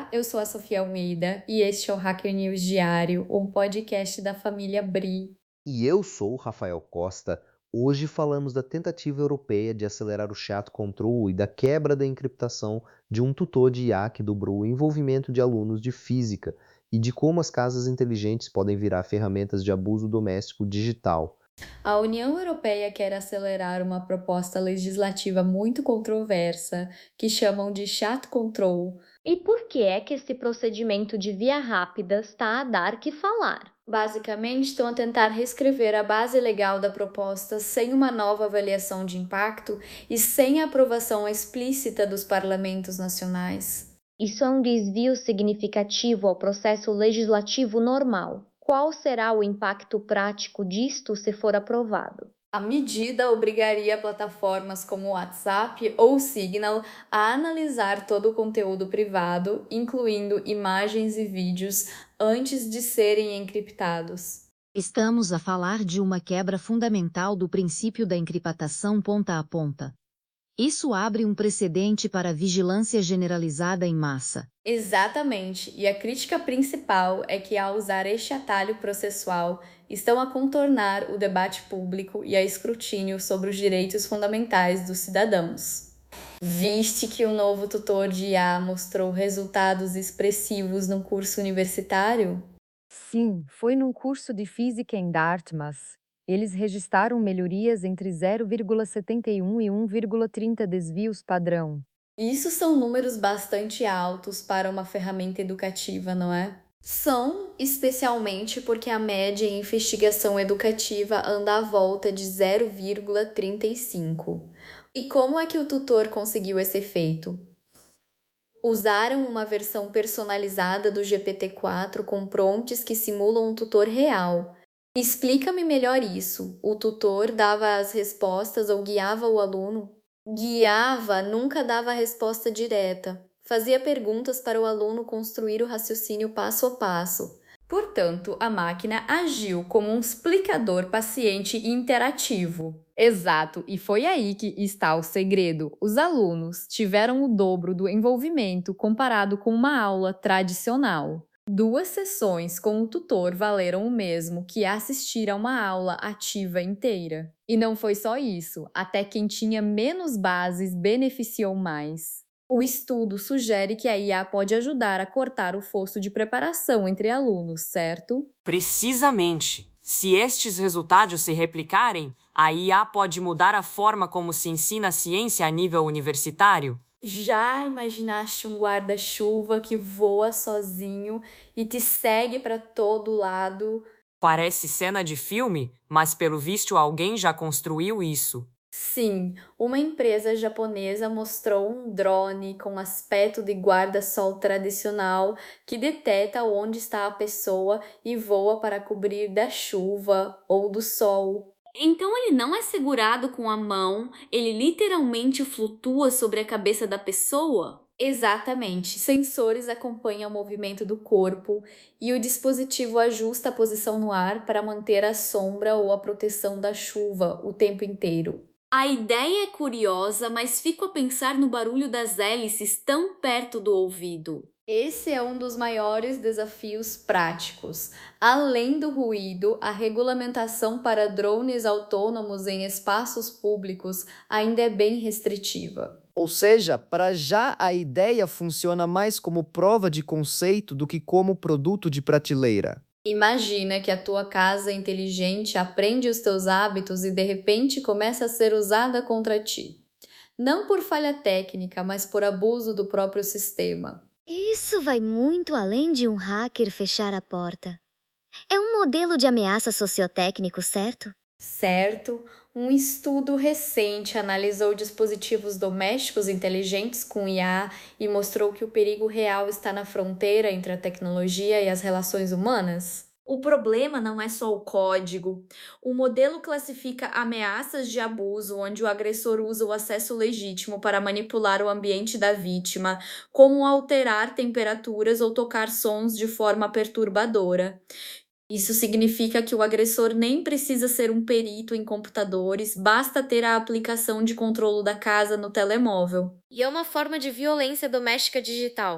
Olá, eu sou a Sofia Almeida e este é o Hacker News Diário, um podcast da família Bri. E eu sou o Rafael Costa. Hoje falamos da tentativa europeia de acelerar o chat control e da quebra da encriptação de um tutor de IA que dobrou o envolvimento de alunos de física e de como as casas inteligentes podem virar ferramentas de abuso doméstico digital. A União Europeia quer acelerar uma proposta legislativa muito controversa, que chamam de chat control. E por que é que esse procedimento de via rápida está a dar que falar? Basicamente, estão a tentar reescrever a base legal da proposta sem uma nova avaliação de impacto e sem a aprovação explícita dos parlamentos nacionais. Isso é um desvio significativo ao processo legislativo normal. Qual será o impacto prático disto se for aprovado? A medida obrigaria plataformas como o WhatsApp ou Signal a analisar todo o conteúdo privado, incluindo imagens e vídeos, antes de serem encriptados. Estamos a falar de uma quebra fundamental do princípio da encriptação ponta a ponta. Isso abre um precedente para a vigilância generalizada em massa. Exatamente, e a crítica principal é que, ao usar este atalho processual, estão a contornar o debate público e a escrutínio sobre os direitos fundamentais dos cidadãos. Viste que o novo tutor de IA mostrou resultados expressivos no curso universitário? Sim, foi num curso de física em Dartmouth. Eles registraram melhorias entre 0,71 e 1,30 desvios padrão. Isso são números bastante altos para uma ferramenta educativa, não é? São, especialmente porque a média em investigação educativa anda à volta de 0,35. E como é que o tutor conseguiu esse efeito? Usaram uma versão personalizada do GPT-4 com prompts que simulam um tutor real. Explica-me melhor isso. O tutor dava as respostas ou guiava o aluno? Guiava, nunca dava a resposta direta. Fazia perguntas para o aluno construir o raciocínio passo a passo. Portanto, a máquina agiu como um explicador paciente e interativo. Exato, e foi aí que está o segredo. Os alunos tiveram o dobro do envolvimento comparado com uma aula tradicional. 2 sessões com o tutor valeram o mesmo que assistir a uma aula ativa inteira. E não foi só isso, até quem tinha menos bases beneficiou mais. O estudo sugere que a IA pode ajudar a cortar o fosso de preparação entre alunos, certo? Precisamente. Se estes resultados se replicarem, a IA pode mudar a forma como se ensina a ciência a nível universitário? Já imaginaste um guarda-chuva que voa sozinho e te segue para todo lado? Parece cena de filme, mas pelo visto alguém já construiu isso. Sim, uma empresa japonesa mostrou um drone com aspecto de guarda-sol tradicional que detecta onde está a pessoa e voa para cobrir da chuva ou do sol. Então ele não é segurado com a mão, ele literalmente flutua sobre a cabeça da pessoa? Exatamente. Sensores acompanham o movimento do corpo e o dispositivo ajusta a posição no ar para manter a sombra ou a proteção da chuva o tempo inteiro. A ideia é curiosa, mas fico a pensar no barulho das hélices tão perto do ouvido. Esse é um dos maiores desafios práticos. Além do ruído, a regulamentação para drones autônomos em espaços públicos ainda é bem restritiva. Ou seja, para já a ideia funciona mais como prova de conceito do que como produto de prateleira. Imagina que a tua casa inteligente aprende os teus hábitos e de repente começa a ser usada contra ti. Não por falha técnica, mas por abuso do próprio sistema. Isso vai muito além de um hacker fechar a porta. É um modelo de ameaça sociotécnico, certo? Certo, um estudo recente analisou dispositivos domésticos inteligentes com IA e mostrou que o perigo real está na fronteira entre a tecnologia e as relações humanas. O problema não é só o código. O modelo classifica ameaças de abuso onde o agressor usa o acesso legítimo para manipular o ambiente da vítima, como alterar temperaturas ou tocar sons de forma perturbadora. Isso significa que o agressor nem precisa ser um perito em computadores, basta ter a aplicação de controle da casa no telemóvel. E é uma forma de violência doméstica digital.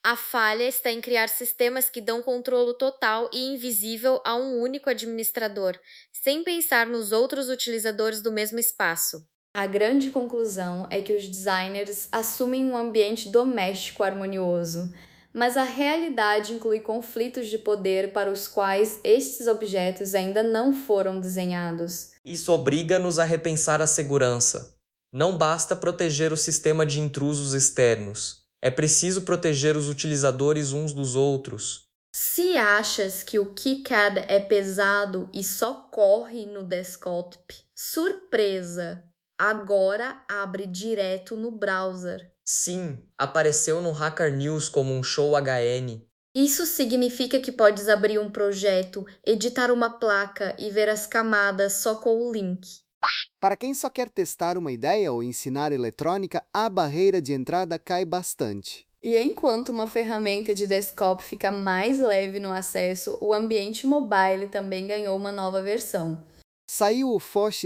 A falha está em criar sistemas que dão controle total e invisível a um único administrador, sem pensar nos outros utilizadores do mesmo espaço. A grande conclusão é que os designers assumem um ambiente doméstico harmonioso, mas a realidade inclui conflitos de poder para os quais estes objetos ainda não foram desenhados. Isso obriga-nos a repensar a segurança. Não basta proteger o sistema de intrusos externos. É preciso proteger os utilizadores uns dos outros. Se achas que o KiCad é pesado e só corre no desktop, surpresa! Agora abre direto no browser. Sim, apareceu no Hacker News como um show HN. Isso significa que podes abrir um projeto, editar uma placa e ver as camadas só com o link. Para quem só quer testar uma ideia ou ensinar eletrônica, a barreira de entrada cai bastante. E enquanto uma ferramenta de desktop fica mais leve no acesso, o ambiente mobile também ganhou uma nova versão. Saiu o Foch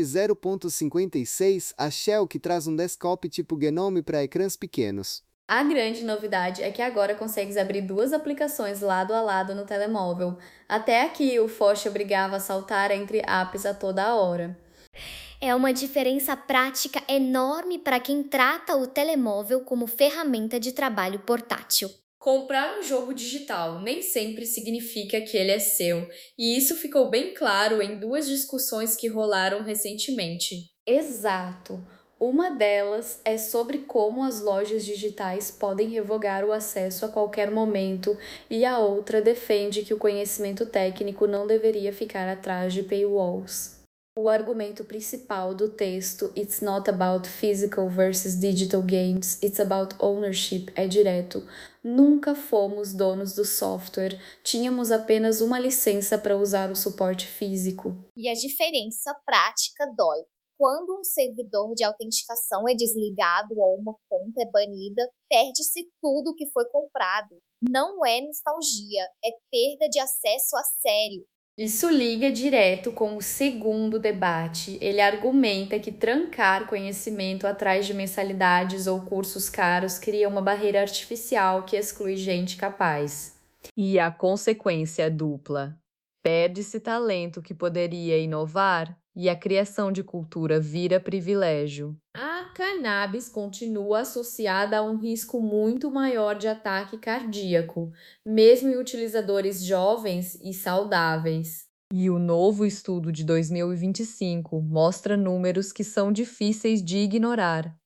0.56, a Shell, que traz um desktop tipo Gnome para ecrãs pequenos. A grande novidade é que agora consegues abrir duas aplicações lado a lado no telemóvel. Até aqui, o Foch obrigava a saltar entre apps a toda hora. É uma diferença prática enorme para quem trata o telemóvel como ferramenta de trabalho portátil. Comprar um jogo digital nem sempre significa que ele é seu, e isso ficou bem claro em duas discussões que rolaram recentemente. Exato! Uma delas é sobre como as lojas digitais podem revogar o acesso a qualquer momento, e a outra defende que o conhecimento técnico não deveria ficar atrás de paywalls. O argumento principal do texto It's not about physical versus digital games, it's about ownership é direto. Nunca fomos donos do software, tínhamos apenas uma licença para usar o suporte físico. E a diferença prática dói. Quando um servidor de autenticação é desligado ou uma conta é banida, perde-se tudo que foi comprado. Não é nostalgia, é perda de acesso a sério. Isso liga direto com o segundo debate. Ele argumenta que trancar conhecimento atrás de mensalidades ou cursos caros cria uma barreira artificial que exclui gente capaz. E a consequência é dupla. Perde-se talento que poderia inovar e a criação de cultura vira privilégio. A cannabis continua associada a um risco muito maior de ataque cardíaco, mesmo em utilizadores jovens e saudáveis. E o novo estudo de 2025 mostra números que são difíceis de ignorar.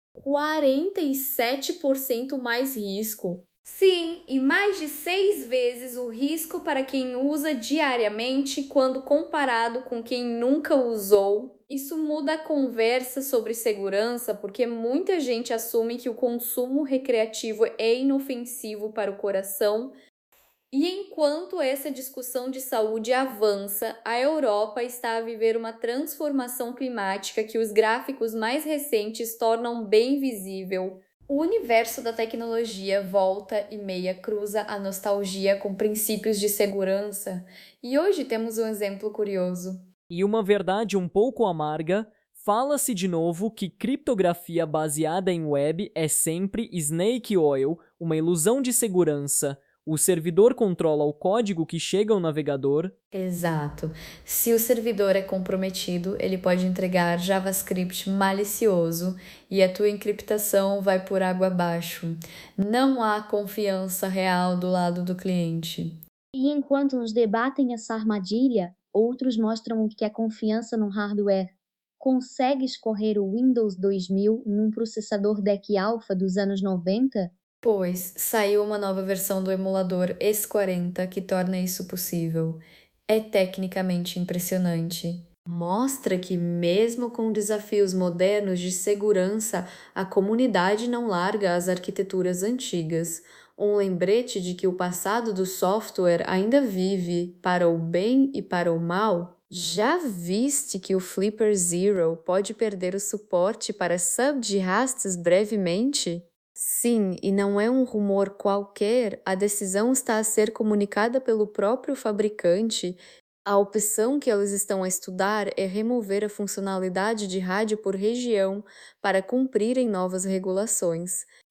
47% mais risco. Sim, e mais de 6 vezes o risco para quem usa diariamente quando comparado com quem nunca usou. Isso muda a conversa sobre segurança porque muita gente assume que o consumo recreativo é inofensivo para o coração. E enquanto essa discussão de saúde avança, a Europa está a viver uma transformação climática que os gráficos mais recentes tornam bem visível. O universo da tecnologia volta e meia cruza a nostalgia com princípios de segurança, e hoje temos um exemplo curioso. E uma verdade um pouco amarga, fala-se de novo que criptografia baseada em web é sempre snake oil, uma ilusão de segurança. O servidor controla o código que chega ao navegador. Exato. Se o servidor é comprometido, ele pode entregar JavaScript malicioso e a tua encriptação vai por água abaixo. Não há confiança real do lado do cliente. E enquanto uns debatem essa armadilha, outros mostram o que é confiança no hardware. Consegues correr o Windows 2000 num processador DEC Alpha dos anos 90? Pois saiu uma nova versão do emulador ES40 que torna isso possível. É tecnicamente impressionante. Mostra que, mesmo com desafios modernos de segurança, a comunidade não larga as arquiteturas antigas. Um lembrete de que o passado do software ainda vive, para o bem e para o mal. Já viste que o Flipper Zero pode perder o suporte para sub de hastes brevemente? Sim, e não é um rumor qualquer, a decisão está a ser comunicada pelo próprio fabricante. A opção que eles estão a estudar é remover a funcionalidade de rádio por região para cumprirem novas regulações. Isso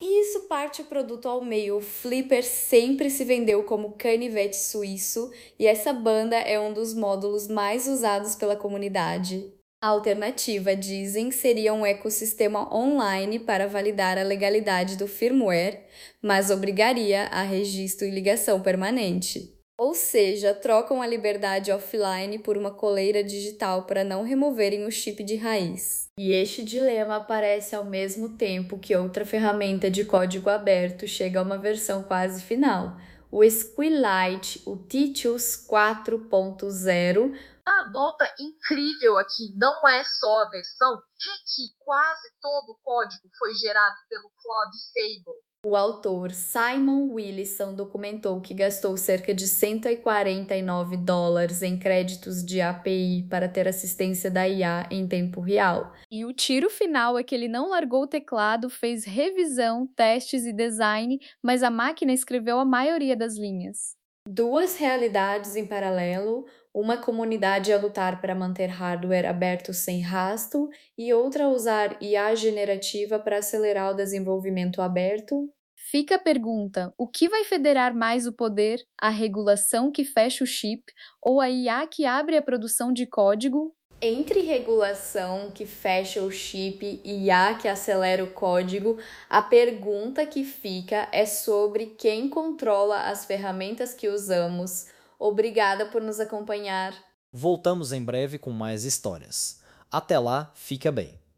parte o produto ao meio, o Flipper sempre se vendeu como canivete suíço e essa banda é um dos módulos mais usados pela comunidade. A alternativa, dizem, seria um ecossistema online para validar a legalidade do firmware, mas obrigaria a registro e ligação permanente. Ou seja, trocam a liberdade offline por uma coleira digital para não removerem o chip de raiz. E este dilema aparece ao mesmo tempo que outra ferramenta de código aberto chega a uma versão quase final. O Squillite, o Titus 4.0. A nota incrível aqui não é só a versão de que quase todo o código foi gerado pelo Claude Fable. O autor Simon Willison documentou que gastou cerca de $149 em créditos de API para ter assistência da IA em tempo real. E o tiro final é que ele não largou o teclado, fez revisão, testes e design, mas a máquina escreveu a maioria das linhas. Duas realidades em paralelo, uma comunidade a lutar para manter hardware aberto sem rastro e outra a usar IA generativa para acelerar o desenvolvimento aberto? Fica a pergunta, o que vai federar mais o poder? A regulação que fecha o chip ou a IA que abre a produção de código? Entre regulação que fecha o chip e IA que acelera o código, a pergunta que fica é sobre quem controla as ferramentas que usamos. Obrigada por nos acompanhar. Voltamos em breve com mais histórias. Até lá, fica bem.